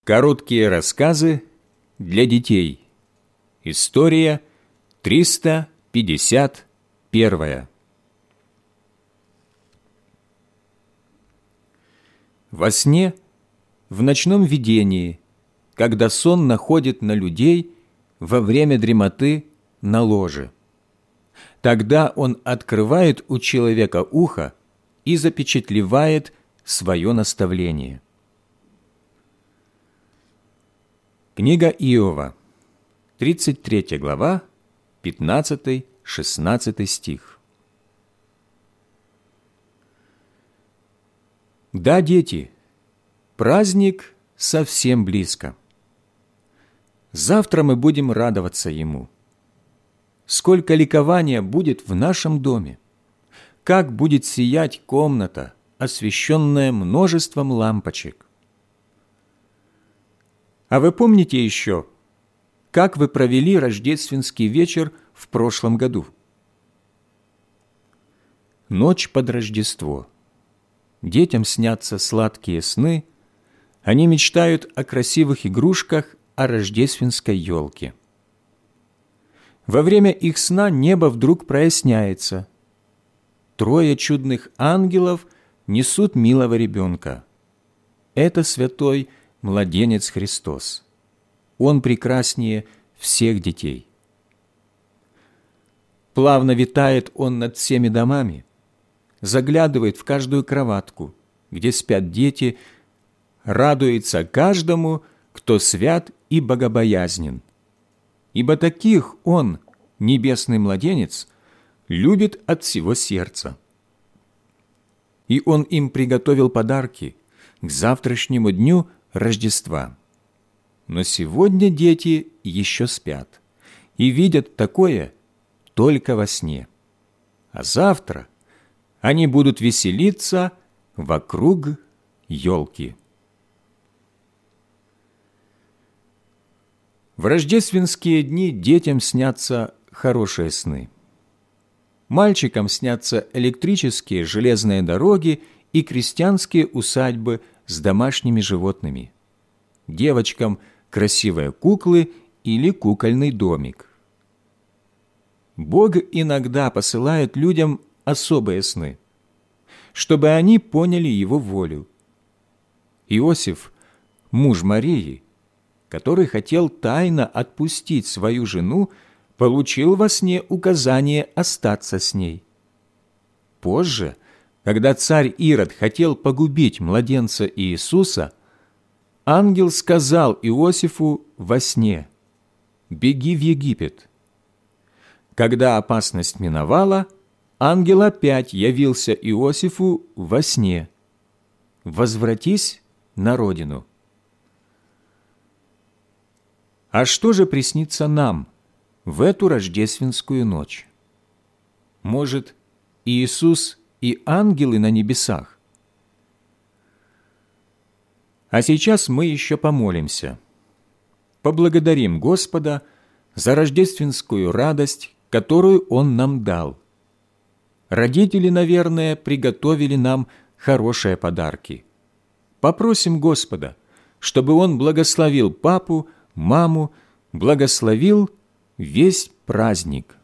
Короткие рассказы для детей. История 351. Во сне, в ночном видении, когда сон находит на людей во время дремоты на ложе. Тогда он открывает у человека ухо и запечатлевает свое наставление. Книга Иова, 33 глава, 15-16 стих. Да, дети, праздник совсем близко. Завтра мы будем радоваться ему. Сколько ликования будет в нашем доме! Как будет сиять комната, освещенная множеством лампочек! А вы помните еще, как вы провели рождественский вечер в прошлом году? Ночь под Рождество. Детям снятся сладкие сны, они мечтают о красивых игрушках, о рождественской елке. Во время их сна небо вдруг проясняется. 3 чудных ангелов несут милого ребенка. Это святой младенец Христос. Он прекраснее всех детей. Плавно витает он над всеми домами, заглядывает в каждую кроватку, где спят дети, радуется каждому, кто свят и богобоязнен. Ибо таких он, небесный младенец, любит от всего сердца. И он им приготовил подарки к завтрашнему дню Рождества. Но сегодня дети еще спят и видят такое только во сне. А завтра они будут веселиться вокруг елки. В рождественские дни детям снятся хорошие сны. Мальчикам снятся электрические железные дороги и крестьянские усадьбы с домашними животными. Девочкам – красивые куклы или кукольный домик. Бог иногда посылает людям особые сны, чтобы они поняли Его волю. Иосиф, муж Марии, который хотел тайно отпустить свою жену, получил во сне указание остаться с ней. Позже, когда царь Ирод хотел погубить младенца Иисуса, ангел сказал Иосифу во сне: «Беги в Египет». Когда опасность миновала, ангел опять явился Иосифу во сне: «Возвратись на родину». А что же приснится нам в эту рождественскую ночь? Может, Иисус и ангелы на небесах? А сейчас мы еще помолимся. Поблагодарим Господа за рождественскую радость, которую Он нам дал. Родители, наверное, приготовили нам хорошие подарки. Попросим Господа, чтобы Он благословил папу, маму, благословил весь праздник.